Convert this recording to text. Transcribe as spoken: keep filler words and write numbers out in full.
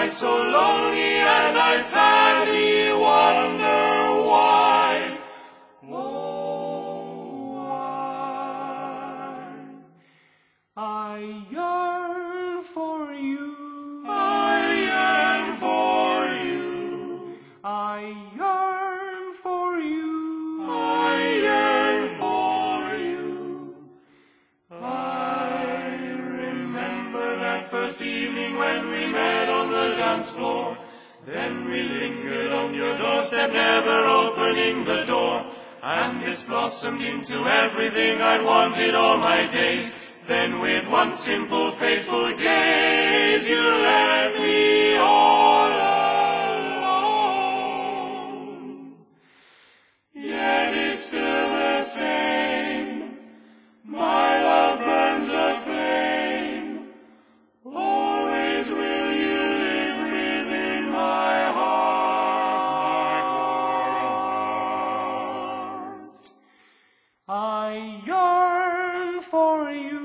I so lonely, and I sadly wonder why. Oh, why? I yearn for you. I yearn for you. I yearn for you. I yearn for you. I remember that first evening when we met on the dance floor. Then we lingered on your doorstep, never opening the door. And this blossomed into everything I'd wanted all my days. Then with one simple faithful gaze you left me all alone. Yet it's still the same. My love burns a flame. Always will you live within my heart. I yearn for you.